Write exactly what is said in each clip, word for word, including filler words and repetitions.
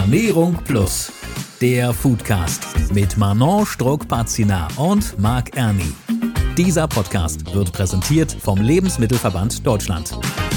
Ernährung Plus, der Foodcast mit Manon Struck-Pazina und Marc Erni. Dieser Podcast wird präsentiert vom Lebensmittelverband Deutschland.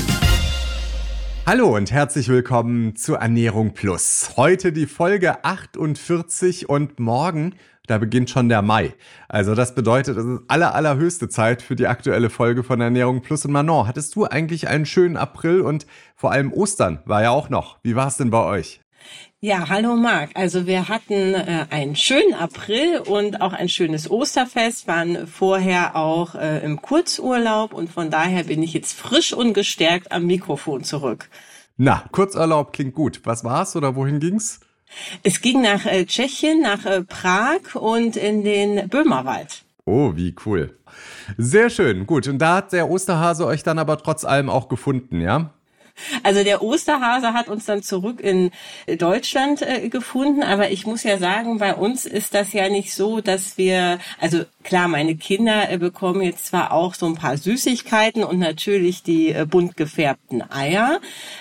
Hallo und herzlich willkommen zu Ernährung Plus. Heute die Folge achtundvierzig und morgen, da beginnt schon der Mai. Also das bedeutet, es ist aller, allerhöchste Zeit für die aktuelle Folge von Ernährung Plus. Und Manon, hattest du eigentlich einen schönen April und vor allem Ostern war ja auch noch. Wie war es denn bei euch? Ja, hallo Marc. Also wir hatten äh, einen schönen April und auch ein schönes Osterfest, waren vorher auch äh, im Kurzurlaub und von daher bin ich jetzt frisch und gestärkt am Mikrofon zurück. Na, Kurzurlaub klingt gut. Was war's oder wohin ging's? Es ging nach äh, Tschechien, nach äh, Prag und in den Böhmerwald. Oh, wie cool. Sehr schön, gut. Und da hat der Osterhase euch dann aber trotz allem auch gefunden, ja? Also der Osterhase hat uns dann zurück in Deutschland äh, gefunden, aber ich muss ja sagen, bei uns ist das ja nicht so, dass wir, also klar, meine Kinder äh, bekommen jetzt zwar auch so ein paar Süßigkeiten und natürlich die äh, bunt gefärbten Eier,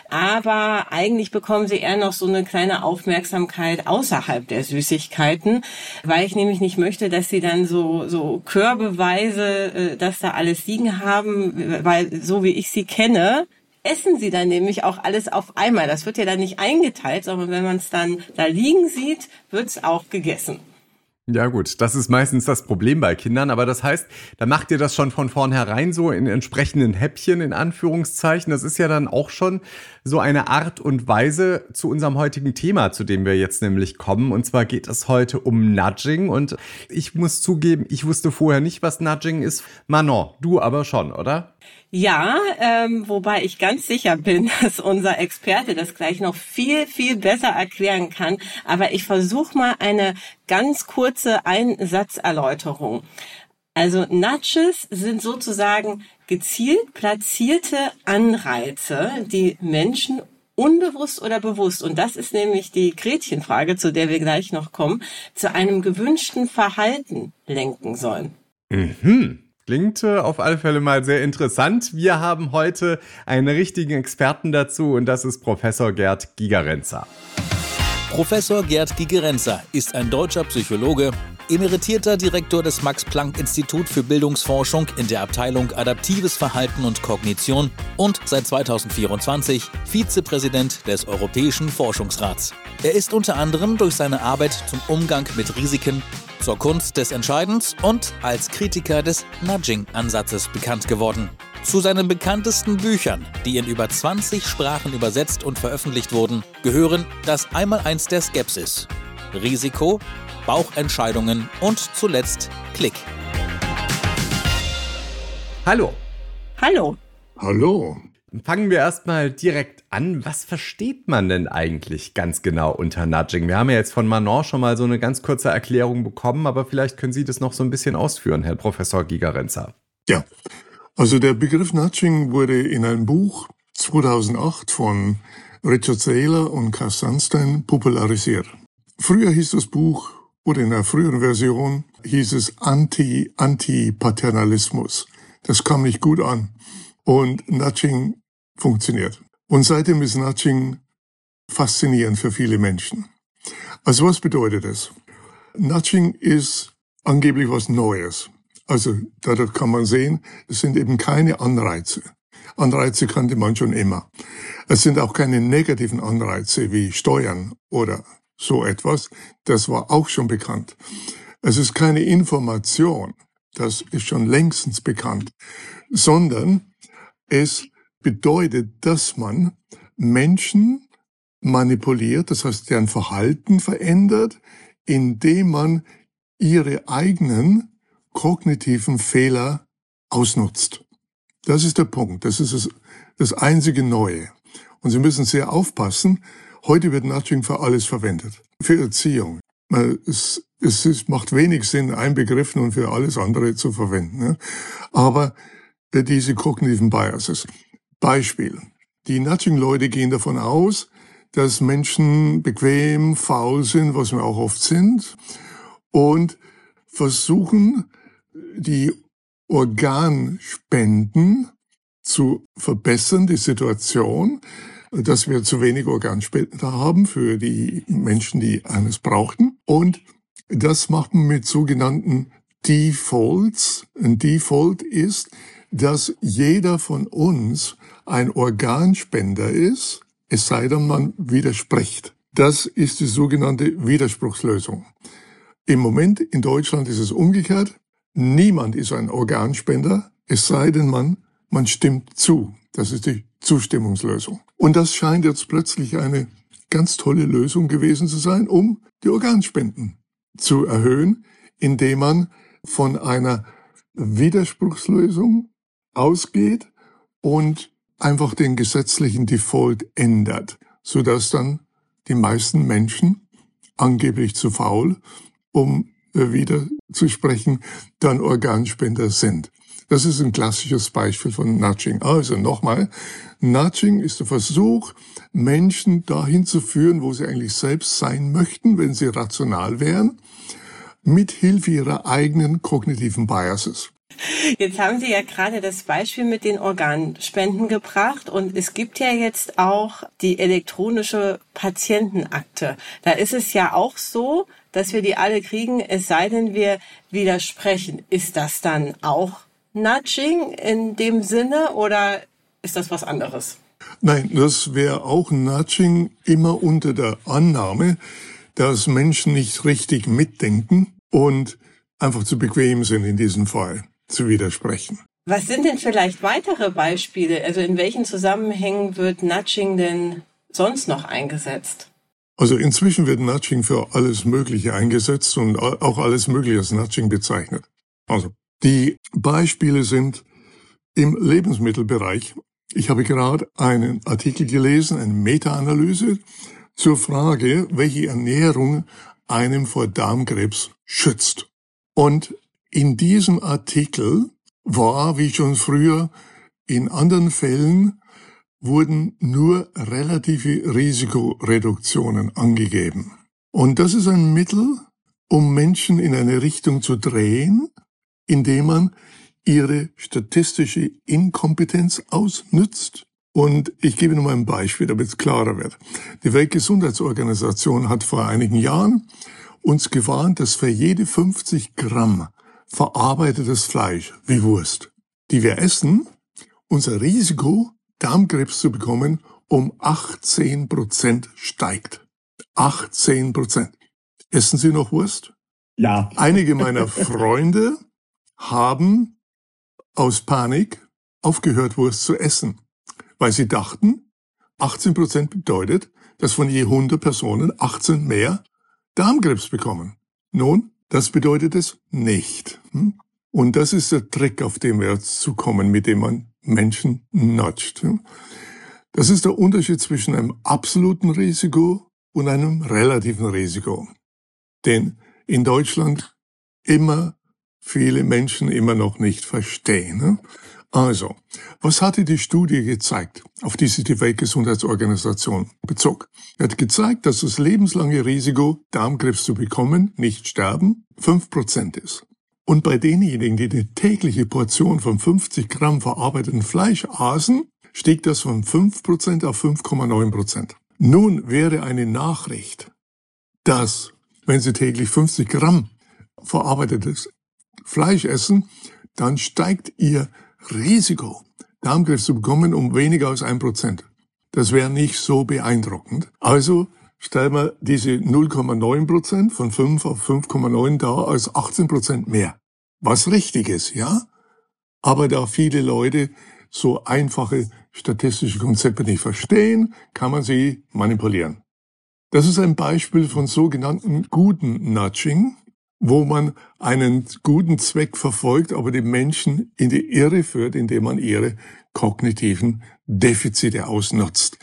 aber eigentlich bekommen sie eher noch so eine kleine Aufmerksamkeit außerhalb der Süßigkeiten, weil ich nämlich nicht möchte, dass sie dann so so körbeweise äh, das da alles liegen haben, weil so wie ich sie kenne, essen sie dann nämlich auch alles auf einmal. Das wird ja dann nicht eingeteilt, sondern wenn man es dann da liegen sieht, wird es auch gegessen. Ja gut, das ist meistens das Problem bei Kindern, aber das heißt, da macht ihr das schon von vornherein so in entsprechenden Häppchen, in Anführungszeichen. Das ist ja dann auch schon so eine Art und Weise zu unserem heutigen Thema, zu dem wir jetzt nämlich kommen. Und zwar geht es heute um Nudging und ich muss zugeben, ich wusste vorher nicht, was Nudging ist. Manon, du aber schon, oder? Ja, ähm, wobei ich ganz sicher bin, dass unser Experte das gleich noch viel, viel besser erklären kann. Aber ich versuche mal eine ganz kurze Einsatzerläuterung. Also Nudges sind sozusagen gezielt platzierte Anreize, die Menschen unbewusst oder bewusst, und das ist nämlich die Gretchenfrage, zu der wir gleich noch kommen, zu einem gewünschten Verhalten lenken sollen. Mhm. Klingt äh, auf alle Fälle mal sehr interessant. Wir haben heute einen richtigen Experten dazu und das ist Professor Gerd Gigerenzer. Professor Gerd Gigerenzer ist ein deutscher Psychologe, emeritierter Direktor des Max-Planck-Institut für Bildungsforschung in der Abteilung Adaptives Verhalten und Kognition und seit zweitausendvierundzwanzig Vizepräsident des Europäischen Forschungsrats. Er ist unter anderem durch seine Arbeit zum Umgang mit Risiken, zur Kunst des Entscheidens und als Kritiker des Nudging-Ansatzes bekannt geworden. Zu seinen bekanntesten Büchern, die in über zwanzig Sprachen übersetzt und veröffentlicht wurden, gehören das Einmaleins der Skepsis, Risiko, Bauchentscheidungen und zuletzt Klick. Hallo. Hallo. Hallo. Fangen wir erstmal direkt an. Was versteht man denn eigentlich ganz genau unter Nudging? Wir haben ja jetzt von Manon schon mal so eine ganz kurze Erklärung bekommen, aber vielleicht können Sie das noch so ein bisschen ausführen, Herr Professor Gigerenzer. Ja, also der Begriff Nudging wurde in einem Buch zweitausendacht von Richard Thaler und Cass Sunstein popularisiert. Früher hieß das Buch, oder in der früheren Version, hieß es Anti, Anti-Paternalismus. Das kam nicht gut an. Und Nudging funktioniert. Und seitdem ist Nudging faszinierend für viele Menschen. Also was bedeutet das? Nudging ist angeblich was Neues. Also dadurch kann man sehen, es sind eben keine Anreize. Anreize kannte man schon immer. Es sind auch keine negativen Anreize wie Steuern oder so etwas. Das war auch schon bekannt. Es ist keine Information. Das ist schon längstens bekannt. Sondern es bedeutet, dass man Menschen manipuliert, das heißt, deren Verhalten verändert, indem man ihre eigenen kognitiven Fehler ausnutzt. Das ist der Punkt. Das ist das, das einzige Neue. Und Sie müssen sehr aufpassen. Heute wird Nudging für alles verwendet. Für Erziehung. Es, es, es macht wenig Sinn, einen Begriff nun für alles andere zu verwenden. Ne? Aber diese kognitiven Biases. Beispiel. Die Nudging-Leute gehen davon aus, dass Menschen bequem, faul sind, was wir auch oft sind, und versuchen, die Organspenden zu verbessern, die Situation, dass wir zu wenig Organspender haben für die Menschen, die eines brauchten. Und das macht man mit sogenannten Defaults. Ein Default ist, dass jeder von uns ein Organspender ist, es sei denn, man widerspricht. Das ist die sogenannte Widerspruchslösung. Im Moment in Deutschland ist es umgekehrt. Niemand ist ein Organspender, es sei denn, man, man stimmt zu. Das ist die Zustimmungslösung. Und das scheint jetzt plötzlich eine ganz tolle Lösung gewesen zu sein, um die Organspenden zu erhöhen, indem man von einer Widerspruchslösung ausgeht und einfach den gesetzlichen Default ändert, sodass dann die meisten Menschen, angeblich zu faul, um wieder zu sprechen, dann Organspender sind. Das ist ein klassisches Beispiel von Nudging. Also nochmal, Nudging ist der Versuch, Menschen dahin zu führen, wo sie eigentlich selbst sein möchten, wenn sie rational wären, mit Hilfe ihrer eigenen kognitiven Biases. Jetzt haben Sie ja gerade das Beispiel mit den Organspenden gebracht und es gibt ja jetzt auch die elektronische Patientenakte. Da ist es ja auch so, dass wir die alle kriegen, es sei denn, wir widersprechen. Ist das dann auch Nudging in dem Sinne oder ist das was anderes? Nein, das wäre auch Nudging immer unter der Annahme, dass Menschen nicht richtig mitdenken und einfach zu bequem sind in diesem Fall zu widersprechen. Was sind denn vielleicht weitere Beispiele? Also in welchen Zusammenhängen wird Nudging denn sonst noch eingesetzt? Also inzwischen wird Nudging für alles Mögliche eingesetzt und auch alles Mögliche als Nudging bezeichnet. Also die Beispiele sind im Lebensmittelbereich. Ich habe gerade einen Artikel gelesen, eine Meta-Analyse zur Frage, welche Ernährung einem vor Darmkrebs schützt. Und in diesem Artikel war, wie schon früher, in anderen Fällen wurden nur relative Risikoreduktionen angegeben. Und das ist ein Mittel, um Menschen in eine Richtung zu drehen, indem man ihre statistische Inkompetenz ausnützt. Und ich gebe nur mal ein Beispiel, damit es klarer wird. Die Weltgesundheitsorganisation hat vor einigen Jahren uns gewarnt, dass für jede fünfzig Gramm verarbeitetes Fleisch wie Wurst, die wir essen, unser Risiko, Darmkrebs zu bekommen, um achtzehn Prozent steigt. achtzehn Prozent. Essen Sie noch Wurst? Ja. Einige meiner Freunde haben aus Panik aufgehört, Wurst zu essen, weil sie dachten, achtzehn Prozent bedeutet, dass von je hundert Personen achtzehn mehr Darmkrebs bekommen. Nun, das bedeutet es nicht. Und das ist der Trick, auf den wir jetzt zu kommen, mit dem man Menschen nudgt. Das ist der Unterschied zwischen einem absoluten Risiko und einem relativen Risiko. Den in Deutschland immer viele Menschen immer noch nicht verstehen. Also, was hatte die Studie gezeigt, auf die sich die Weltgesundheitsorganisation bezog? Er hat gezeigt, dass das lebenslange Risiko, Darmkrebs zu bekommen, nicht sterben, fünf Prozent ist. Und bei denjenigen, die eine tägliche Portion von fünfzig Gramm verarbeiteten Fleisch aßen, stieg das von fünf Prozent auf fünf Komma neun Prozent. Nun wäre eine Nachricht, dass, wenn Sie täglich fünfzig Gramm verarbeitetes Fleisch essen, dann steigt Ihr Risiko, Darmkrebs zu bekommen, um weniger als ein Prozent. Das wäre nicht so beeindruckend. Also stellen wir diese null Komma neun Prozent von fünf auf fünf Komma neun dar als achtzehn Prozent mehr. Was richtig ist, ja? Aber da viele Leute so einfache statistische Konzepte nicht verstehen, kann man sie manipulieren. Das ist ein Beispiel von sogenannten guten Nudging, wo man einen guten Zweck verfolgt, aber die Menschen in die Irre führt, indem man ihre kognitiven Defizite ausnutzt.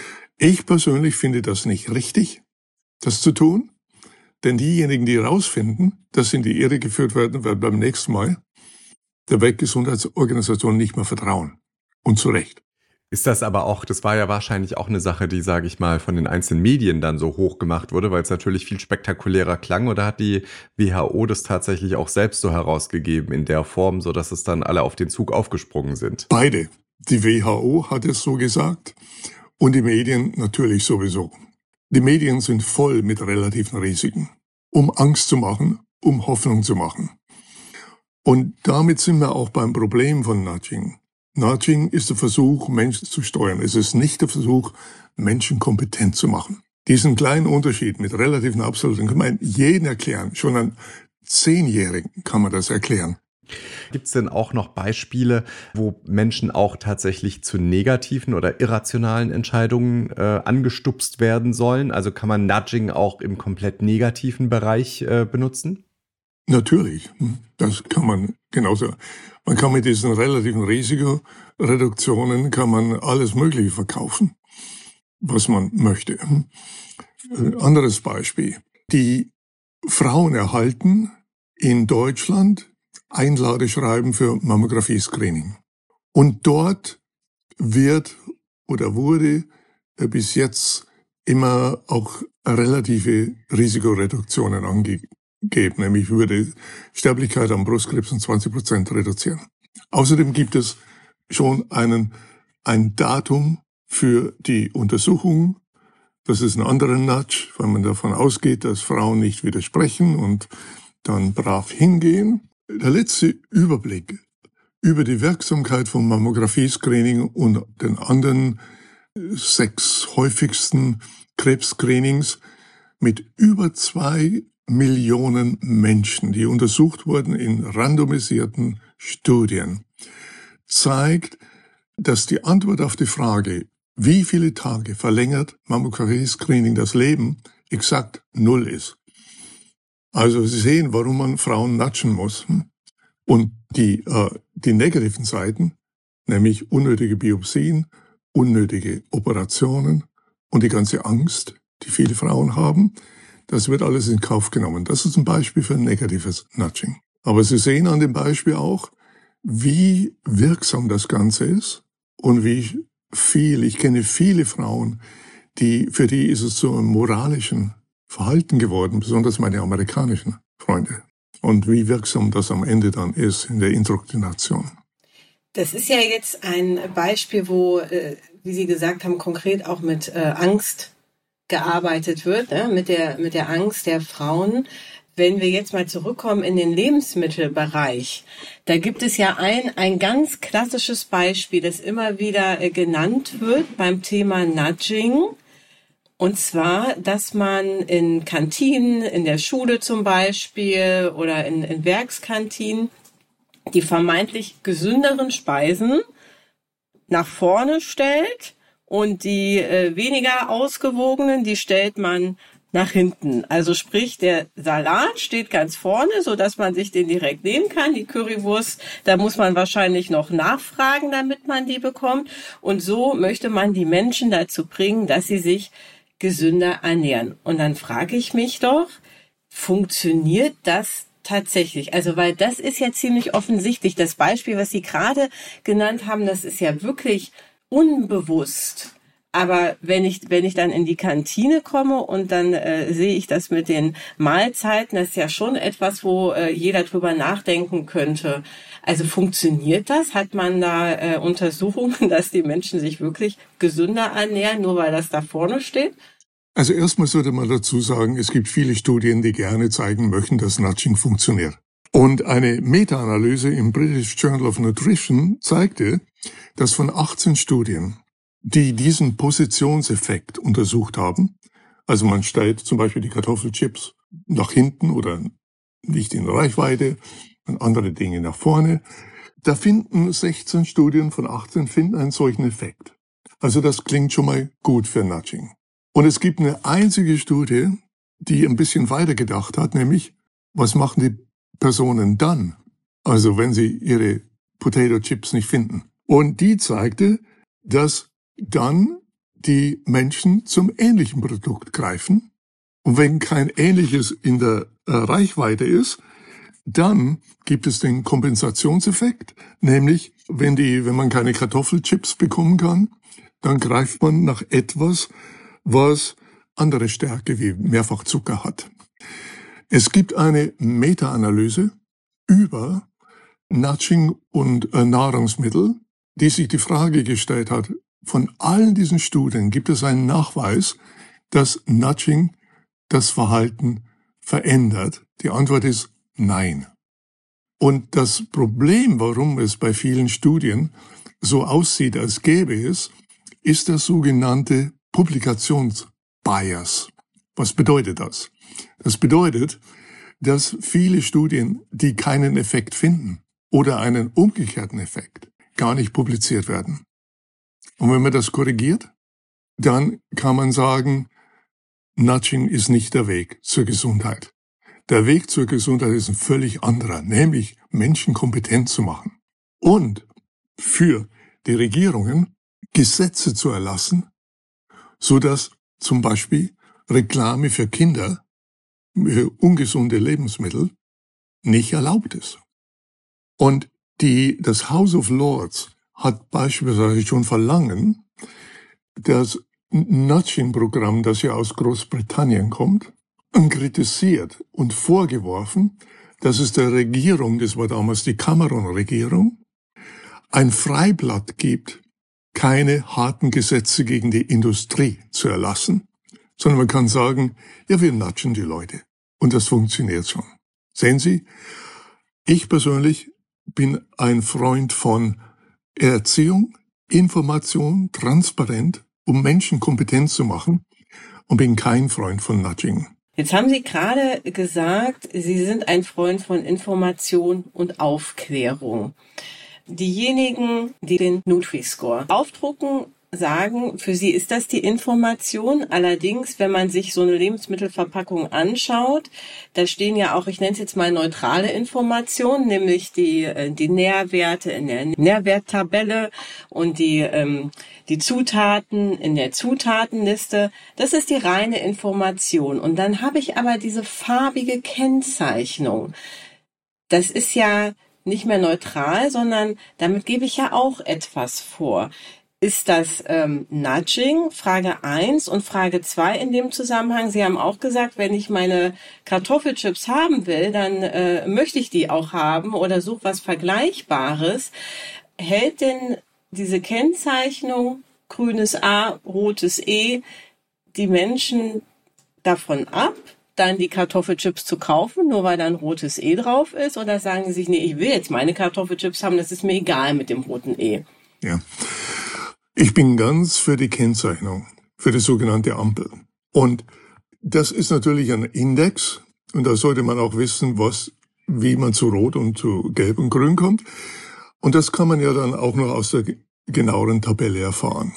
Ich persönlich finde das nicht richtig, das zu tun, denn diejenigen, die herausfinden, dass sie in die Irre geführt werden, werden beim nächsten Mal der Weltgesundheitsorganisation nicht mehr vertrauen. Und zu Recht. Ist das aber auch, das war ja wahrscheinlich auch eine Sache, die, sage ich mal, von den einzelnen Medien dann so hoch gemacht wurde, weil es natürlich viel spektakulärer klang, oder hat die W H O das tatsächlich auch selbst so herausgegeben in der Form, so dass es dann alle auf den Zug aufgesprungen sind? Beide. Die W H O hat es so gesagt Und die Medien natürlich sowieso. Die Medien sind voll mit relativen Risiken, um Angst zu machen, um Hoffnung zu machen. Und damit sind wir auch beim Problem von Nudging. Nudging ist der Versuch, Menschen zu steuern. Es ist nicht der Versuch, Menschen kompetent zu machen. Diesen kleinen Unterschied mit relativen Absoluten kann man jeden erklären. Schon an Zehnjährigen kann man das erklären. Gibt es denn auch noch Beispiele, wo Menschen auch tatsächlich zu negativen oder irrationalen Entscheidungen äh, angestupst werden sollen? Also kann man Nudging auch im komplett negativen Bereich äh, benutzen? Natürlich, das kann man genauso. Man kann mit diesen relativen Risikoreduktionen kann man alles Mögliche verkaufen, was man möchte. Anderes Beispiel. Die Frauen erhalten in Deutschland Einladeschreiben für Mammographie-Screening. Und dort wird oder wurde bis jetzt immer auch relative Risikoreduktionen angegeben. Nämlich würde Sterblichkeit am Brustkrebs um zwanzig Prozent reduzieren. Außerdem gibt es schon einen, ein Datum für die Untersuchung. Das ist ein anderer Nudge, weil man davon ausgeht, dass Frauen nicht widersprechen und dann brav hingehen. Der letzte Überblick über die Wirksamkeit von Mammographie-Screening und den anderen sechs häufigsten Krebsscreenings mit über zwei Millionen Menschen, die untersucht wurden in randomisierten Studien, zeigt, dass die Antwort auf die Frage, wie viele Tage verlängert Mammographie-Screening das Leben, exakt null ist. Also Sie sehen, warum man Frauen nudgen muss. Und die, äh, die negativen Seiten, nämlich unnötige Biopsien, unnötige Operationen und die ganze Angst, die viele Frauen haben, das wird alles in Kauf genommen. Das ist ein Beispiel für ein negatives Nudging. Aber Sie sehen an dem Beispiel auch, wie wirksam das Ganze ist und wie viel, ich kenne viele Frauen, die, für die ist es zu einem moralischen Verhalten geworden, besonders meine amerikanischen Freunde. Und wie wirksam das am Ende dann ist in der Indoktrination. Das ist ja jetzt ein Beispiel, wo, äh, wie Sie gesagt haben, konkret auch mit äh, Angst gearbeitet wird, ne? mit der mit der Angst der Frauen. Wenn wir jetzt mal zurückkommen in den Lebensmittelbereich, da gibt es ja ein ein ganz klassisches Beispiel, das immer wieder äh, genannt wird beim Thema Nudging. Und zwar, dass man in Kantinen, in der Schule zum Beispiel oder in, in Werkskantinen die vermeintlich gesünderen Speisen nach vorne stellt und die äh, weniger ausgewogenen, die stellt man nach hinten. Also sprich, der Salat steht ganz vorne, so dass man sich den direkt nehmen kann. Die Currywurst, da muss man wahrscheinlich noch nachfragen, damit man die bekommt. Und so möchte man die Menschen dazu bringen, dass sie sich gesünder ernähren. Und dann frage ich mich doch, funktioniert das tatsächlich? Also, weil das ist ja ziemlich offensichtlich. Das Beispiel, was Sie gerade genannt haben, das ist ja wirklich unbewusst. Aber wenn ich, wenn ich dann in die Kantine komme und dann äh, sehe ich das mit den Mahlzeiten, das ist ja schon etwas, wo äh, jeder drüber nachdenken könnte. Also funktioniert das? Hat man da äh, Untersuchungen, dass die Menschen sich wirklich gesünder ernähren, nur weil das da vorne steht? Also erstmal sollte man dazu sagen, es gibt viele Studien, die gerne zeigen möchten, dass Nudging funktioniert. Und eine Meta-Analyse im British Journal of Nutrition zeigte, dass von achtzehn Studien, die diesen Positionseffekt untersucht haben, also man stellt zum Beispiel die Kartoffelchips nach hinten oder nicht in Reichweite und andere Dinge nach vorne, da finden sechzehn Studien von achtzehn finden einen solchen Effekt. Also das klingt schon mal gut für Nudging. Und es gibt eine einzige Studie, die ein bisschen weiter gedacht hat, nämlich, was machen die Personen dann? Also wenn sie ihre Potato Chips nicht finden. Und die zeigte, dass dann die Menschen zum ähnlichen Produkt greifen. Und wenn kein ähnliches in der äh, Reichweite ist, dann gibt es den Kompensationseffekt, nämlich wenn die, wenn man keine Kartoffelchips bekommen kann, dann greift man nach etwas, was andere Stärke wie Mehrfachzucker hat. Es gibt eine Meta-Analyse über Nudging und äh, Nahrungsmittel, die sich die Frage gestellt hat, von allen diesen Studien gibt es einen Nachweis, dass Nudging das Verhalten verändert? Die Antwort ist nein. Und das Problem, warum es bei vielen Studien so aussieht, als gäbe es, ist das sogenannte Publikationsbias. Was bedeutet das? Das bedeutet, dass viele Studien, die keinen Effekt finden oder einen umgekehrten Effekt, gar nicht publiziert werden. Und wenn man das korrigiert, dann kann man sagen, Nudging ist nicht der Weg zur Gesundheit. Der Weg zur Gesundheit ist ein völlig anderer, nämlich Menschen kompetent zu machen und für die Regierungen Gesetze zu erlassen, so dass zum Beispiel Reklame für Kinder, für ungesunde Lebensmittel nicht erlaubt ist. Und die, das House of Lords hat beispielsweise schon verlangen, das Nudging-Programm, das ja aus Großbritannien kommt, kritisiert und vorgeworfen, dass es der Regierung, das war damals die Cameron-Regierung, ein Freiblatt gibt, keine harten Gesetze gegen die Industrie zu erlassen, sondern man kann sagen, ja, wir nudgen die Leute. Und das funktioniert schon. Sehen Sie, ich persönlich bin ein Freund von Erziehung, Information, transparent, um Menschen kompetent zu machen, und bin kein Freund von Nudging. Jetzt haben Sie gerade gesagt, Sie sind ein Freund von Information und Aufklärung. Diejenigen, die den Nutri-Score aufdrucken, sagen, für sie ist das die Information. Allerdings, wenn man sich so eine Lebensmittelverpackung anschaut, da stehen ja auch, ich nenne es jetzt mal neutrale Informationen, nämlich die die Nährwerte in der Nährwerttabelle und die ähm, die Zutaten in der Zutatenliste. Das ist die reine Information. Und dann habe ich aber diese farbige Kennzeichnung. Das ist ja nicht mehr neutral, sondern damit gebe ich ja auch etwas vor. Ist das ähm, Nudging? Frage eins und Frage zwei in dem Zusammenhang. Sie haben auch gesagt, wenn ich meine Kartoffelchips haben will, dann äh, möchte ich die auch haben oder suche was Vergleichbares. Hält denn diese Kennzeichnung grünes A, rotes E die Menschen davon ab, dann die Kartoffelchips zu kaufen, nur weil da ein rotes E drauf ist? Oder sagen sie sich, nee, ich will jetzt meine Kartoffelchips haben, das ist mir egal mit dem roten E? Ja. Ich bin ganz für die Kennzeichnung, für die sogenannte Ampel. Und das ist natürlich ein Index. Und da sollte man auch wissen, was, wie man zu Rot und zu Gelb und Grün kommt. Und das kann man ja dann auch noch aus der genaueren Tabelle erfahren.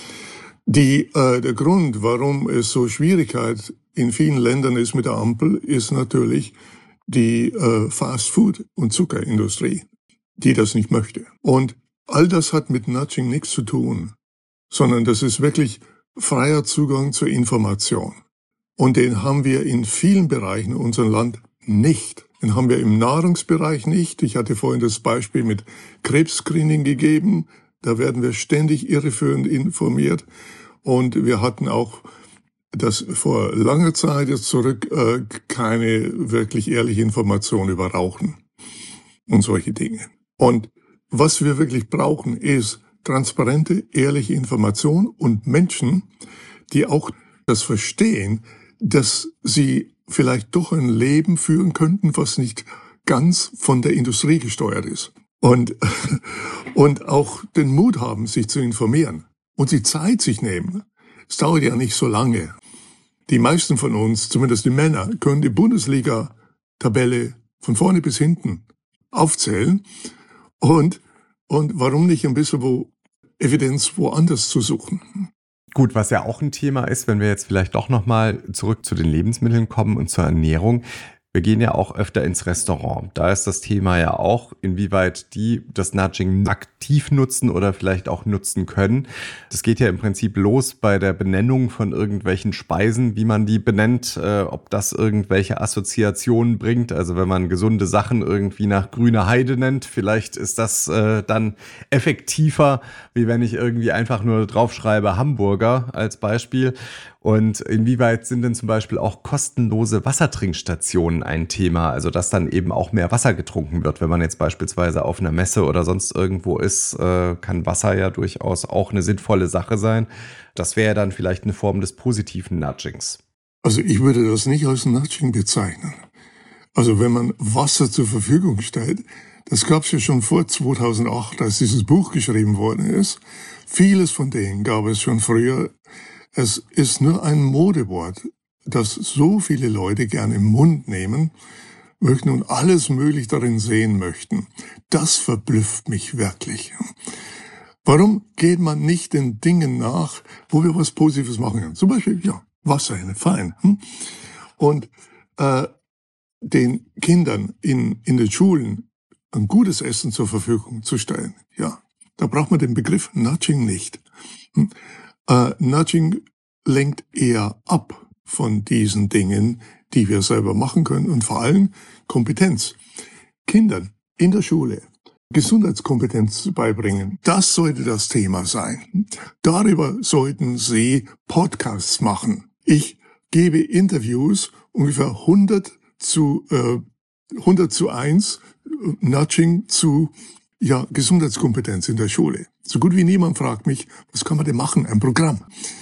Die, äh, der Grund, warum es so Schwierigkeit in vielen Ländern ist mit der Ampel, ist natürlich die äh, Fast-Food- und Zuckerindustrie, die das nicht möchte. Und all das hat mit Nudging nichts zu tun, sondern das ist wirklich freier Zugang zur Information. Und den haben wir in vielen Bereichen in unserem Land nicht. Den haben wir im Nahrungsbereich nicht. Ich hatte vorhin das Beispiel mit Krebsscreening gegeben. Da werden wir ständig irreführend informiert. Und wir hatten auch das vor langer Zeit jetzt zurück äh, keine wirklich ehrliche Information über Rauchen und solche Dinge. Und was wir wirklich brauchen, ist transparente, ehrliche Information und Menschen, die auch das verstehen, dass sie vielleicht doch ein Leben führen könnten, was nicht ganz von der Industrie gesteuert ist. Und, und auch den Mut haben, sich zu informieren und die Zeit sich nehmen. Es dauert ja nicht so lange. Die meisten von uns, zumindest die Männer, können die Bundesliga-Tabelle von vorne bis hinten aufzählen. Und, und warum nicht ein bisschen wo Evidenz woanders zu suchen? Gut, was ja auch ein Thema ist, wenn wir jetzt vielleicht doch nochmal zurück zu den Lebensmitteln kommen und zur Ernährung. Wir gehen ja auch öfter ins Restaurant. Da ist das Thema ja auch, inwieweit die das Nudging aktiv nutzen oder vielleicht auch nutzen können. Das geht ja im Prinzip los bei der Benennung von irgendwelchen Speisen, wie man die benennt, äh, ob das irgendwelche Assoziationen bringt. Also wenn man gesunde Sachen irgendwie nach grüner Heide nennt, vielleicht ist das äh, dann effektiver, wie wenn ich irgendwie einfach nur draufschreibe Hamburger als Beispiel. Und inwieweit sind denn zum Beispiel auch kostenlose Wassertrinkstationen ein Thema? Also dass dann eben auch mehr Wasser getrunken wird. Wenn man jetzt beispielsweise auf einer Messe oder sonst irgendwo ist, äh, kann Wasser ja durchaus auch eine sinnvolle Sache sein. Das wäre dann vielleicht eine Form des positiven Nudgings. Also ich würde das nicht als Nudging bezeichnen. Also wenn man Wasser zur Verfügung stellt, das gab es ja schon vor zweitausendacht, als dieses Buch geschrieben worden ist. Vieles von denen gab es schon früher. Es ist nur ein Modewort, das so viele Leute gerne im Mund nehmen möchten und alles möglich darin sehen möchten. Das verblüfft mich wirklich. Warum geht man nicht den Dingen nach, wo wir was Positives machen können? Zum Beispiel, ja, Wasser, fein. Und äh, den Kindern in, in den Schulen ein gutes Essen zur Verfügung zu stellen. Ja, da braucht man den Begriff Nudging nicht. Äh, Nudging lenkt eher ab von diesen Dingen, die wir selber machen können und vor allem Kompetenz. Kindern in der Schule Gesundheitskompetenz beibringen, das sollte das Thema sein. Darüber sollten Sie Podcasts machen. Ich gebe Interviews, ungefähr hundert zu äh, hundert zu eins, Nudging zu ja Gesundheitskompetenz in der Schule. So gut wie niemand fragt mich, was kann man denn machen? Ein Programm.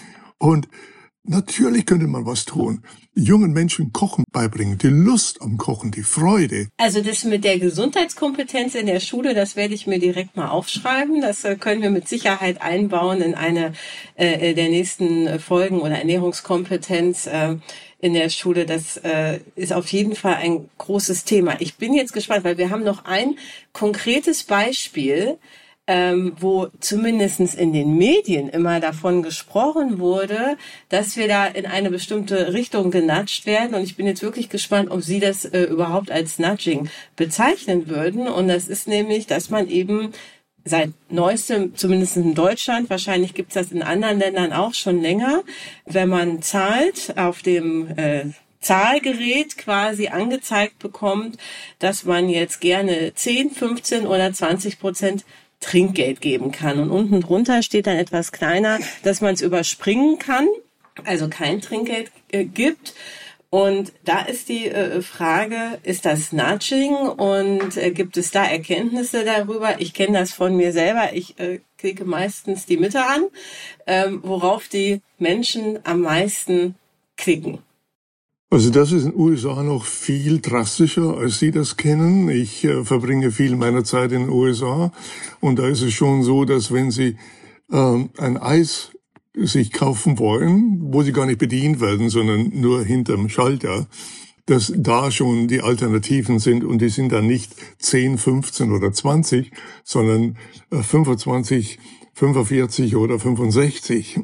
Und natürlich könnte man was tun. Jungen Menschen Kochen beibringen, die Lust am Kochen, die Freude. Also das mit der Gesundheitskompetenz in der Schule, das werde ich mir direkt mal aufschreiben. Das äh, können wir mit Sicherheit einbauen in eine äh, der nächsten Folgen oder Ernährungskompetenz äh, in der Schule. Das äh, ist auf jeden Fall ein großes Thema. Ich bin jetzt gespannt, weil wir haben noch ein konkretes Beispiel, Ähm, wo zumindestens in den Medien immer davon gesprochen wurde, dass wir da in eine bestimmte Richtung genatscht werden. Und ich bin jetzt wirklich gespannt, ob Sie das äh, überhaupt als Nudging bezeichnen würden. Und das ist nämlich, dass man eben seit neuestem, zumindest in Deutschland, wahrscheinlich gibt es das in anderen Ländern auch schon länger, wenn man zahlt auf dem äh, Zahlgerät quasi angezeigt bekommt, dass man jetzt gerne zehn, fünfzehn oder zwanzig Prozent Trinkgeld geben kann. Und unten drunter steht dann etwas kleiner, dass man es überspringen kann, also kein Trinkgeld äh, gibt. Und da ist die äh, Frage, ist das Nudging und äh, gibt es da Erkenntnisse darüber? Ich kenne das von mir selber. Ich äh, klicke meistens die Mitte an, ähm, worauf die Menschen am meisten klicken. Also das ist in den U S A noch viel drastischer, als Sie das kennen. Ich äh, verbringe viel meiner Zeit in den U S A und da ist es schon so, dass wenn Sie ähm, ein Eis sich kaufen wollen, wo Sie gar nicht bedient werden, sondern nur hinterm Schalter, dass da schon die Alternativen sind und die sind dann nicht zehn, fünfzehn oder zwanzig, sondern äh, fünfundzwanzig, fünfundvierzig oder fünfundsechzig.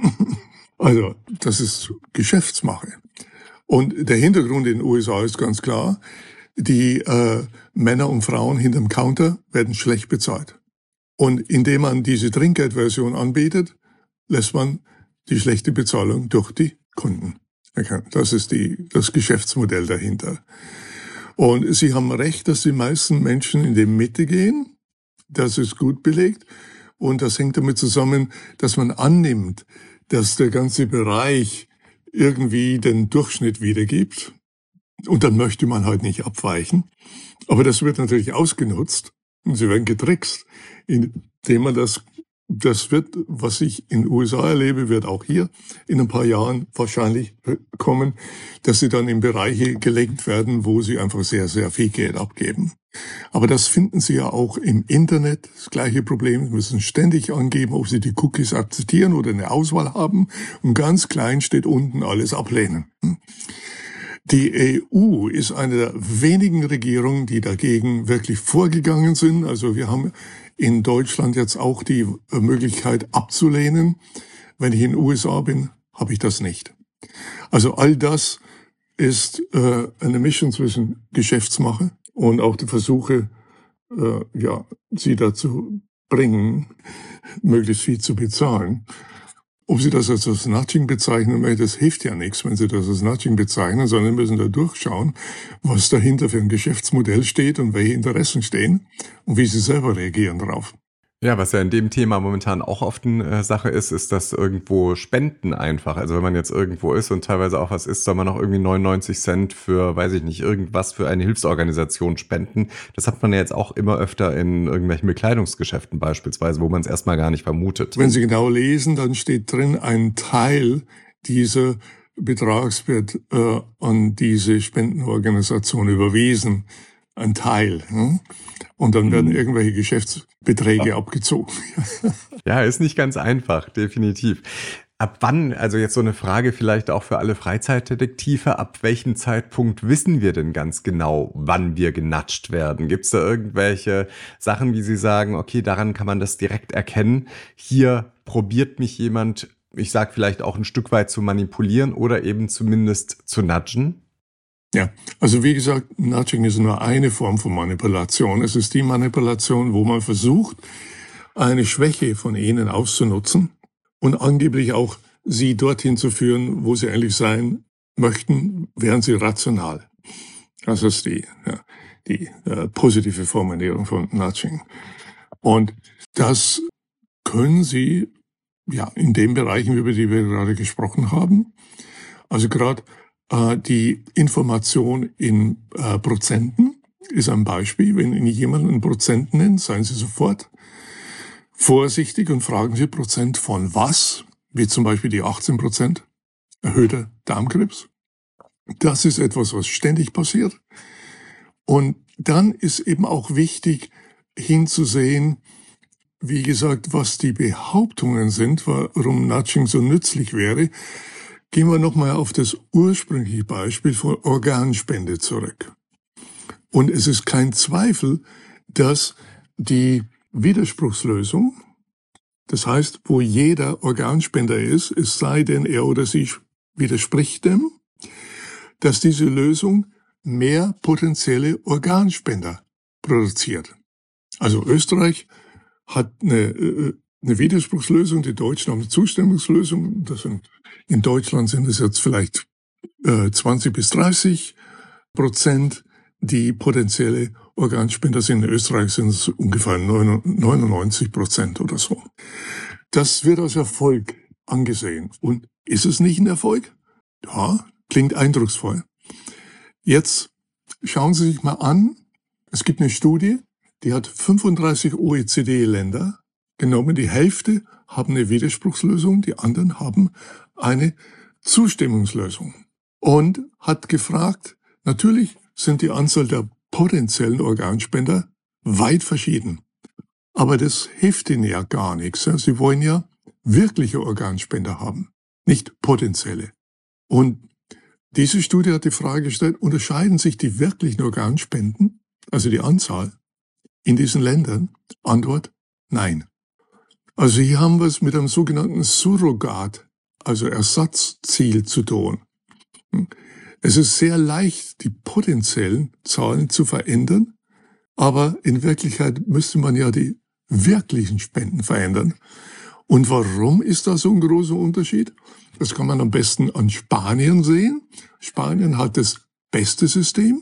Also das ist Geschäftsmache. Und der Hintergrund in den U S A ist ganz klar, die äh, Männer und Frauen hinterm Counter werden schlecht bezahlt. Und indem man diese Trinkgeldversion anbietet, lässt man die schlechte Bezahlung durch die Kunden erkennen. Das ist die, das Geschäftsmodell dahinter. Und Sie haben recht, dass die meisten Menschen in die Mitte gehen. Das ist gut belegt. Und das hängt damit zusammen, dass man annimmt, dass der ganze Bereich irgendwie den Durchschnitt wiedergibt. Und dann möchte man halt nicht abweichen. Aber das wird natürlich ausgenutzt und sie werden getrickst, indem man das, das wird, was ich in den U S A erlebe, wird auch hier in ein paar Jahren wahrscheinlich kommen, dass sie dann in Bereiche gelenkt werden, wo sie einfach sehr, sehr viel Geld abgeben. Aber das finden Sie ja auch im Internet, das gleiche Problem. Sie müssen ständig angeben, ob Sie die Cookies akzeptieren oder eine Auswahl haben. Und ganz klein steht unten alles ablehnen. Die E U ist eine der wenigen Regierungen, die dagegen wirklich vorgegangen sind. Also wir haben in Deutschland jetzt auch die Möglichkeit abzulehnen. Wenn ich in den U S A bin, habe ich das nicht. Also all das ist äh, eine Mischung zwischen Geschäftsmache und auch die Versuche, äh, ja, sie dazu bringen, möglichst viel zu bezahlen. Ob Sie das als das Nudging bezeichnen, das hilft ja nichts, wenn Sie das als Nudging bezeichnen, sondern müssen da durchschauen, was dahinter für ein Geschäftsmodell steht und welche Interessen stehen und wie Sie selber reagieren darauf. Ja, was ja in dem Thema momentan auch oft eine Sache ist, ist, dass irgendwo Spenden einfach, also wenn man jetzt irgendwo ist und teilweise auch was isst, soll man noch irgendwie neunundneunzig Cent für, weiß ich nicht, irgendwas für eine Hilfsorganisation spenden. Das hat man ja jetzt auch immer öfter in irgendwelchen Bekleidungsgeschäften beispielsweise, wo man es erstmal gar nicht vermutet. Wenn Sie genau lesen, dann steht drin, ein Teil dieser Betrags wird äh, an diese Spendenorganisation überwiesen. Ein Teil. Hm? Und dann werden irgendwelche Geschäftsbeträge ja. abgezogen. Ja, ist nicht ganz einfach, definitiv. Ab wann, also jetzt so eine Frage vielleicht auch für alle Freizeitdetektive, ab welchem Zeitpunkt wissen wir denn ganz genau, wann wir genatscht werden? Gibt es da irgendwelche Sachen, wie Sie sagen, okay, daran kann man das direkt erkennen, hier probiert mich jemand, ich sag vielleicht auch ein Stück weit zu manipulieren oder eben zumindest zu nudgen? Ja, also wie gesagt, Nudging ist nur eine Form von Manipulation. Es ist die Manipulation, wo man versucht, eine Schwäche von ihnen auszunutzen und angeblich auch sie dorthin zu führen, wo sie eigentlich sein möchten, wären sie rational. Das ist die, ja, die äh, positive Formulierung von Nudging. Und das können sie ja in den Bereichen, über die wir gerade gesprochen haben, also gerade die Information in äh, Prozenten ist ein Beispiel. Wenn Ihnen jemand einen Prozent nennt, seien Sie sofort vorsichtig und fragen Sie Prozent von was, wie zum Beispiel die achtzehn Prozent erhöhter Darmkrebs. Das ist etwas, was ständig passiert. Und dann ist eben auch wichtig hinzusehen, wie gesagt, was die Behauptungen sind, warum Nudging so nützlich wäre. Gehen wir nochmal auf das ursprüngliche Beispiel von Organspende zurück. Und es ist kein Zweifel, dass die Widerspruchslösung, das heißt, wo jeder Organspender ist, es sei denn, er oder sie widerspricht dem, dass diese Lösung mehr potenzielle Organspender produziert. Also Österreich hat eine, eine Widerspruchslösung, die Deutschen haben eine Zustimmungslösung. Das sind, in Deutschland sind es jetzt vielleicht äh, zwanzig bis dreißig Prozent, die potenzielle Organspender sind. In Österreich sind es ungefähr neunundneunzig Prozent oder so. Das wird als Erfolg angesehen. Und ist es nicht ein Erfolg? Ja, klingt eindrucksvoll. Jetzt schauen Sie sich mal an, es gibt eine Studie, die hat fünfunddreißig O E C D-Länder genommen. Die Hälfte haben eine Widerspruchslösung, die anderen haben eine Zustimmungslösung. Und hat gefragt, natürlich sind die Anzahl der potenziellen Organspender weit verschieden. Aber das hilft ihnen ja gar nichts. Sie wollen ja wirkliche Organspender haben, nicht potenzielle. Und diese Studie hat die Frage gestellt, unterscheiden sich die wirklichen Organspenden, also die Anzahl, in diesen Ländern? Antwort, nein. Also hier haben wir es mit einem sogenannten Surrogat, also Ersatzziel zu tun. Es ist sehr leicht, die potenziellen Zahlen zu verändern, aber in Wirklichkeit müsste man ja die wirklichen Spenden verändern. Und warum ist da so ein großer Unterschied? Das kann man am besten an Spanien sehen. Spanien hat das beste System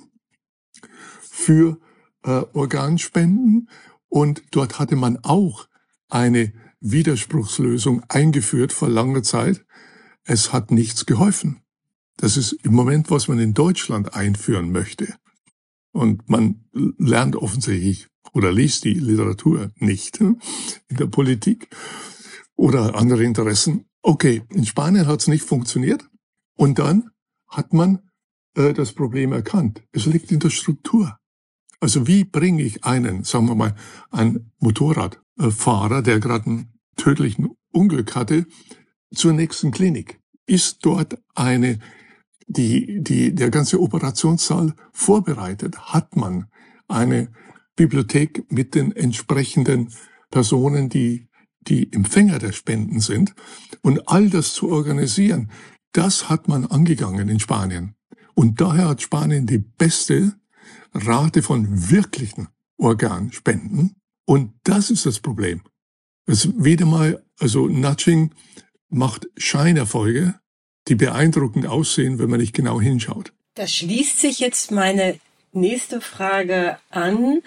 für äh, Organspenden und dort hatte man auch eine Widerspruchslösung eingeführt vor langer Zeit. Es hat nichts geholfen. Das ist im Moment, was man in Deutschland einführen möchte. Und man lernt offensichtlich oder liest die Literatur nicht in der Politik oder andere Interessen. Okay, in Spanien hat es nicht funktioniert und dann hat man äh, das Problem erkannt. Es liegt in der Struktur. Also wie bringe ich einen, sagen wir mal, einen Motorradfahrer, der gerade einen tödlichen Unglück hatte, zur nächsten Klinik? Ist dort eine, die, die, der ganze Operationssaal vorbereitet? Hat man eine Bibliothek mit den entsprechenden Personen, die die Empfänger der Spenden sind? Und all das zu organisieren, das hat man angegangen in Spanien. Und daher hat Spanien die beste Rate von wirklichen Organspenden. Und das ist das Problem. Es wieder mal, also Nudging macht Scheinerfolge, die beeindruckend aussehen, wenn man nicht genau hinschaut. Da schließt sich jetzt meine nächste Frage an.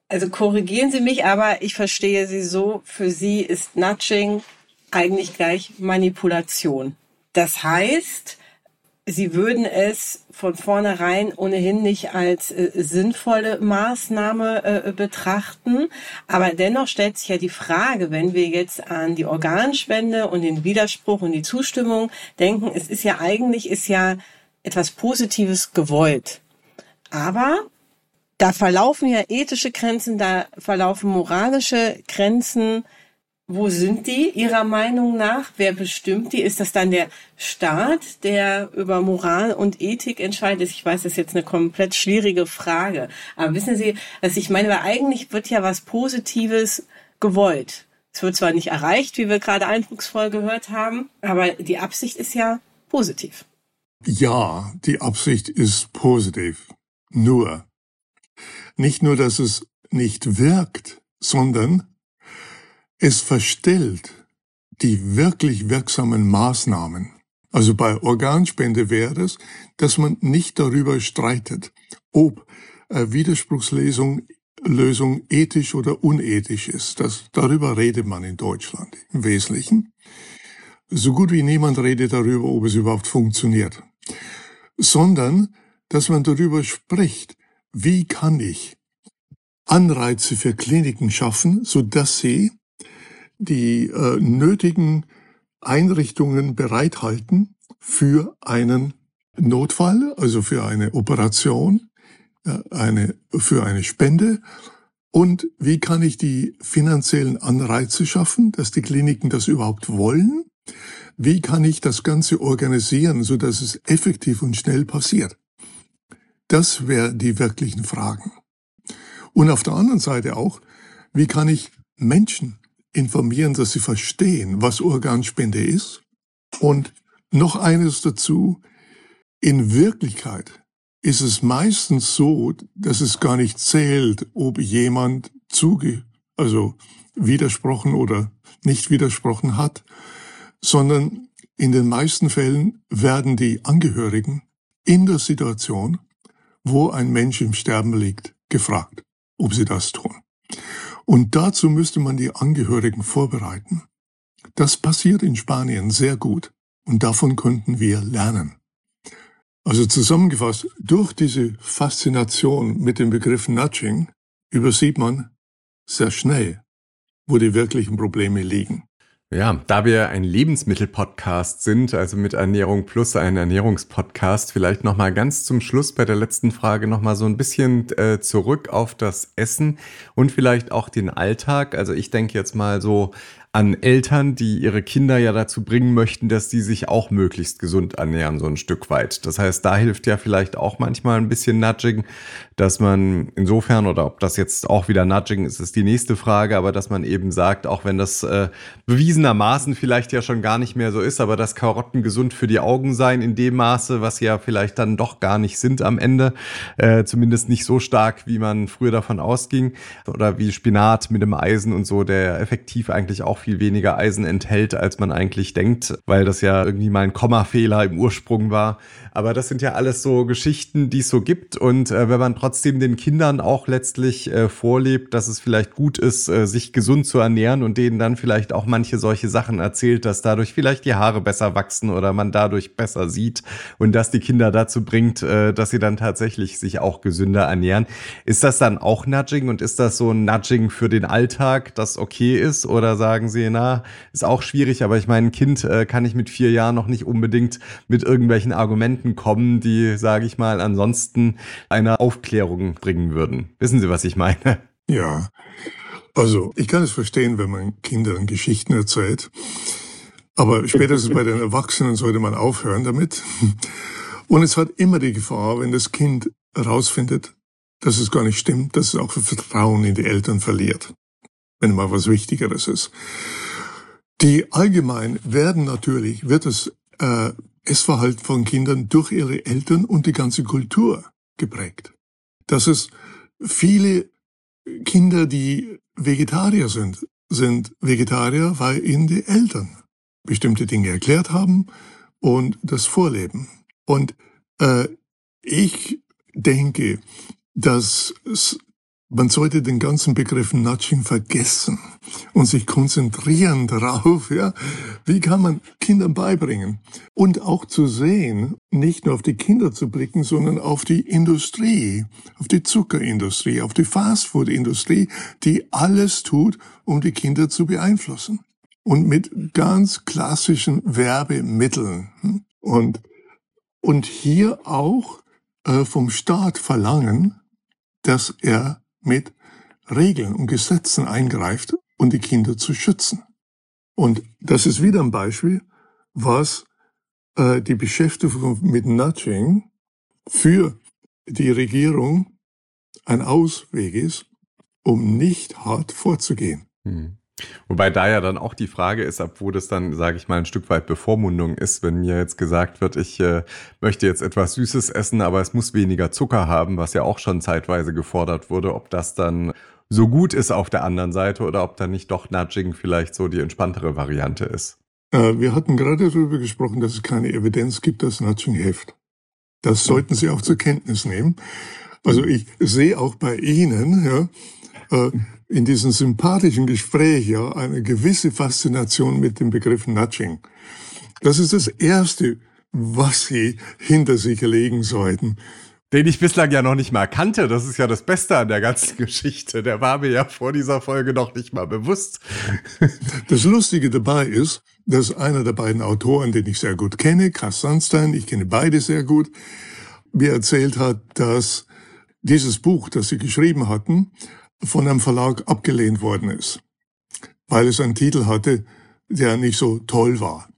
Also korrigieren Sie mich, aber ich verstehe Sie so, für Sie ist Nudging eigentlich gleich Manipulation. Das heißt, Sie würden es von vornherein ohnehin nicht als äh, sinnvolle Maßnahme äh, betrachten. Aber dennoch stellt sich ja die Frage, wenn wir jetzt an die Organspende und den Widerspruch und die Zustimmung denken, es ist ja eigentlich, ist ja etwas Positives gewollt. Aber da verlaufen ja ethische Grenzen, da verlaufen moralische Grenzen. Wo sind die Ihrer Meinung nach? Wer bestimmt die? Ist das dann der Staat, der über Moral und Ethik entscheidet? Ich weiß, das ist jetzt eine komplett schwierige Frage. Aber wissen Sie, was ich meine? Weil eigentlich wird ja was Positives gewollt. Es wird zwar nicht erreicht, wie wir gerade eindrucksvoll gehört haben, aber die Absicht ist ja positiv. Ja, die Absicht ist positiv. Nur, nicht nur, dass es nicht wirkt, sondern es verstellt die wirklich wirksamen Maßnahmen. Also bei Organspende wäre es, dass man nicht darüber streitet, ob äh, Widerspruchslösung Lösung ethisch oder unethisch ist. Das, darüber redet man in Deutschland im Wesentlichen. So gut wie niemand redet darüber, ob es überhaupt funktioniert. Sondern, dass man darüber spricht, wie kann ich Anreize für Kliniken schaffen, sodass sie die äh, nötigen Einrichtungen bereithalten für einen Notfall, also für eine Operation, äh, eine, für eine Spende. Und wie kann ich die finanziellen Anreize schaffen, dass die Kliniken das überhaupt wollen? Wie kann ich das Ganze organisieren, sodass es effektiv und schnell passiert? Das wären die wirklichen Fragen. Und auf der anderen Seite auch, wie kann ich Menschen informieren, dass sie verstehen, was Organspende ist? Und noch eines dazu, in Wirklichkeit ist es meistens so, dass es gar nicht zählt, ob jemand zuge, also widersprochen oder nicht widersprochen hat, sondern in den meisten Fällen werden die Angehörigen in der Situation, wo ein Mensch im Sterben liegt, gefragt, ob sie das tun. Und dazu müsste man die Angehörigen vorbereiten. Das passiert in Spanien sehr gut und davon könnten wir lernen. Also zusammengefasst, durch diese Faszination mit dem Begriff Nudging übersieht man sehr schnell, wo die wirklichen Probleme liegen. Ja, da wir ein Lebensmittel-Podcast sind, also mit Ernährung plus ein Ernährungspodcast, vielleicht nochmal ganz zum Schluss bei der letzten Frage nochmal so ein bisschen äh, zurück auf das Essen und vielleicht auch den Alltag. Also ich denke jetzt mal so an Eltern, die ihre Kinder ja dazu bringen möchten, dass die sich auch möglichst gesund ernähren, so ein Stück weit. Das heißt, da hilft ja vielleicht auch manchmal ein bisschen Nudging, dass man insofern, oder ob das jetzt auch wieder Nudging ist, ist die nächste Frage, aber dass man eben sagt, auch wenn das äh, bewiesenermaßen vielleicht ja schon gar nicht mehr so ist, aber dass Karotten gesund für die Augen seien in dem Maße, was ja vielleicht dann doch gar nicht sind am Ende, äh, zumindest nicht so stark, wie man früher davon ausging, oder wie Spinat mit dem Eisen und so, der effektiv eigentlich auch viel weniger Eisen enthält, als man eigentlich denkt, weil das ja irgendwie mal ein Kommafehler im Ursprung war. Aber das sind ja alles so Geschichten, die es so gibt. Und äh, wenn man trotzdem den Kindern auch letztlich äh, vorlebt, dass es vielleicht gut ist, äh, sich gesund zu ernähren und denen dann vielleicht auch manche solche Sachen erzählt, dass dadurch vielleicht die Haare besser wachsen oder man dadurch besser sieht und dass die Kinder dazu bringt, äh, dass sie dann tatsächlich sich auch gesünder ernähren. Ist das dann auch Nudging und ist das so ein Nudging für den Alltag, das okay ist? Oder sagen Sie, na, ist auch schwierig, aber ich meine, ein Kind äh, kann ich mit vier Jahren noch nicht unbedingt mit irgendwelchen Argumenten kommen, die, sage ich mal, ansonsten eine Aufklärung bringen würden. Wissen Sie, was ich meine? Ja, also ich kann es verstehen, wenn man Kindern Geschichten erzählt, aber spätestens bei den Erwachsenen sollte man aufhören damit. Und es hat immer die Gefahr, wenn das Kind herausfindet, dass es gar nicht stimmt, dass es auch Vertrauen in die Eltern verliert, wenn mal was Wichtigeres ist. Die allgemein werden natürlich, wird das äh, Essverhalten von Kindern durch ihre Eltern und die ganze Kultur geprägt. Dass es viele Kinder, die Vegetarier sind, sind Vegetarier, weil ihnen die Eltern bestimmte Dinge erklärt haben und das vorleben. Und äh, ich denke, dass Man sollte den ganzen Begriff Nudging vergessen und sich konzentrieren darauf, ja, wie kann man Kindern beibringen und auch zu sehen, nicht nur auf die Kinder zu blicken, sondern auf die Industrie, auf die Zuckerindustrie, auf die Fastfood-Industrie, die alles tut, um die Kinder zu beeinflussen und mit ganz klassischen Werbemitteln und und hier auch äh, vom Staat verlangen, dass er mit Regeln und Gesetzen eingreift, um die Kinder zu schützen. Und das ist wieder ein Beispiel, was äh, die Beschäftigung mit Nudging für die Regierung ein Ausweg ist, um nicht hart vorzugehen. Hm. Wobei da ja dann auch die Frage ist, ab wo das dann, sage ich mal, ein Stück weit Bevormundung ist, wenn mir jetzt gesagt wird, ich äh, möchte jetzt etwas Süßes essen, aber es muss weniger Zucker haben, was ja auch schon zeitweise gefordert wurde, ob das dann so gut ist auf der anderen Seite oder ob dann nicht doch Nudging vielleicht so die entspanntere Variante ist. Äh, wir hatten gerade darüber gesprochen, dass es keine Evidenz gibt, dass Nudging hilft. Das sollten Sie auch zur Kenntnis nehmen. Also ich sehe auch bei Ihnen, ja, äh, in diesem sympathischen Gespräch ja eine gewisse Faszination mit dem Begriff Nudging. Das ist das Erste, was Sie hinter sich legen sollten. Den ich bislang ja noch nicht mal kannte. Das ist ja das Beste an der ganzen Geschichte. Der war mir ja vor dieser Folge noch nicht mal bewusst. Das Lustige dabei ist, dass einer der beiden Autoren, den ich sehr gut kenne, Cass Sunstein, ich kenne beide sehr gut, mir erzählt hat, dass dieses Buch, das sie geschrieben hatten, von einem Verlag abgelehnt worden ist, weil es einen Titel hatte, der nicht so toll war.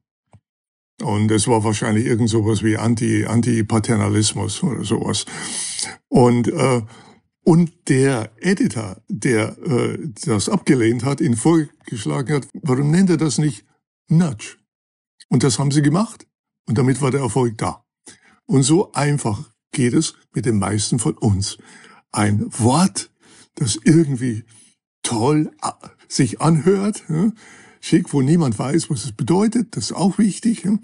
Und es war wahrscheinlich irgend sowas wie Anti, Anti-Paternalismus oder sowas. Und, äh, und der Editor, der äh, das abgelehnt hat, ihn vorgeschlagen hat, warum nennt er das nicht Nudge? Und das haben sie gemacht. Und damit war der Erfolg da. Und so einfach geht es mit den meisten von uns. Ein Wort, das irgendwie toll sich anhört, ja, schick, wo niemand weiß, was es bedeutet, das ist auch wichtig. Ja.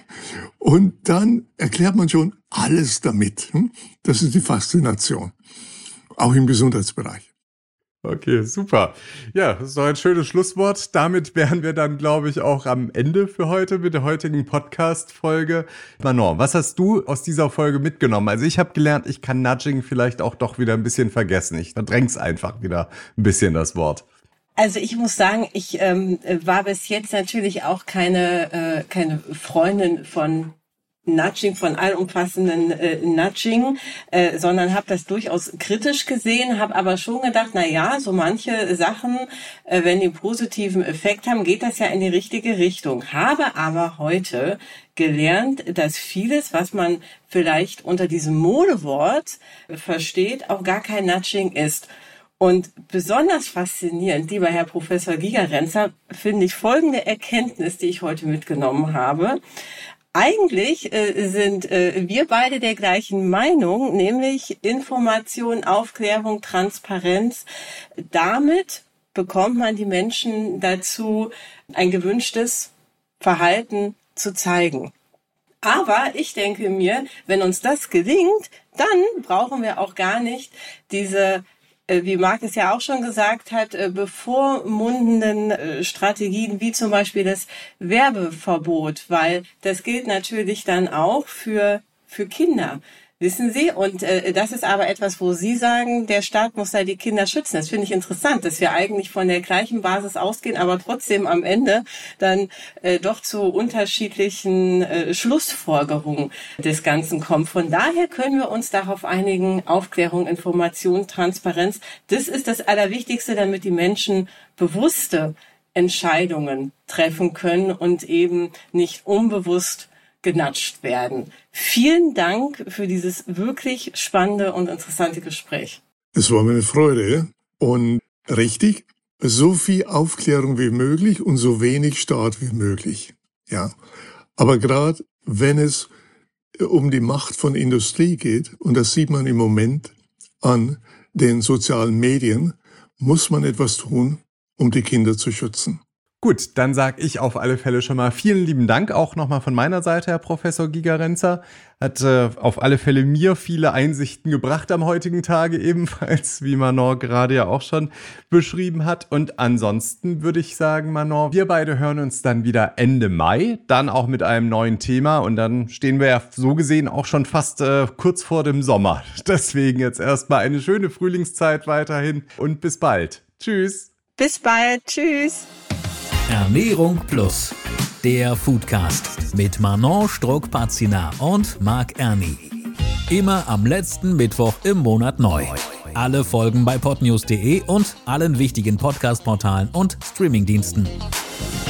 Und dann erklärt man schon alles damit. Das ist die Faszination, auch im Gesundheitsbereich. Okay, super. Ja, das ist doch ein schönes Schlusswort. Damit wären wir dann, glaube ich, auch am Ende für heute mit der heutigen Podcast-Folge. Manon, was hast du aus dieser Folge mitgenommen? Also ich habe gelernt, ich kann Nudging vielleicht auch doch wieder ein bisschen vergessen. Ich verdräng's einfach wieder ein bisschen, das Wort. Also ich muss sagen, ich ähm, war bis jetzt natürlich auch keine, äh, keine Freundin von Nudging, von allumfassenden äh, Nudging, äh, sondern habe das durchaus kritisch gesehen, habe aber schon gedacht, na ja, so manche Sachen, äh, wenn die einen positiven Effekt haben, geht das ja in die richtige Richtung. Habe aber heute gelernt, dass vieles, was man vielleicht unter diesem Modewort versteht, auch gar kein Nudging ist. Und besonders faszinierend, lieber Herr Professor Gigerenzer, finde ich folgende Erkenntnis, die ich heute mitgenommen habe. Eigentlich äh, sind äh, wir beide der gleichen Meinung, nämlich Information, Aufklärung, Transparenz. Damit bekommt man die Menschen dazu, ein gewünschtes Verhalten zu zeigen. Aber ich denke mir, wenn uns das gelingt, dann brauchen wir auch gar nicht diese, wie Marc es ja auch schon gesagt hat, bevormundenden Strategien wie zum Beispiel das Werbeverbot, weil das gilt natürlich dann auch für für Kinder, wissen Sie? Und äh, das ist aber etwas, wo Sie sagen, der Staat muss da die Kinder schützen. Das finde ich interessant, dass wir eigentlich von der gleichen Basis ausgehen, aber trotzdem am Ende dann äh, doch zu unterschiedlichen äh, Schlussfolgerungen des Ganzen kommen. Von daher können wir uns darauf einigen, Aufklärung, Information, Transparenz. Das ist das Allerwichtigste, damit die Menschen bewusste Entscheidungen treffen können und eben nicht unbewusst genatscht werden. Vielen Dank für dieses wirklich spannende und interessante Gespräch. Es war mir eine Freude und richtig, so viel Aufklärung wie möglich und so wenig Staat wie möglich. Ja, aber gerade wenn es um die Macht von Industrie geht, und das sieht man im Moment an den sozialen Medien, muss man etwas tun, um die Kinder zu schützen. Gut, dann sage ich auf alle Fälle schon mal vielen lieben Dank, auch nochmal von meiner Seite, Herr Professor Gigerenzer. Hat äh, auf alle Fälle mir viele Einsichten gebracht am heutigen Tage ebenfalls, wie Manon gerade ja auch schon beschrieben hat. Und ansonsten würde ich sagen, Manon, wir beide hören uns dann wieder Ende Mai, dann auch mit einem neuen Thema. Und dann stehen wir ja so gesehen auch schon fast äh, kurz vor dem Sommer. Deswegen jetzt erstmal eine schöne Frühlingszeit weiterhin und bis bald. Tschüss. Bis bald. Tschüss. Ernährung Plus, der Foodcast mit Manon Struck-Pazina und Marc Erni. Immer am letzten Mittwoch im Monat neu. Alle Folgen bei podnews punkt de und allen wichtigen Podcast-Portalen und Streamingdiensten.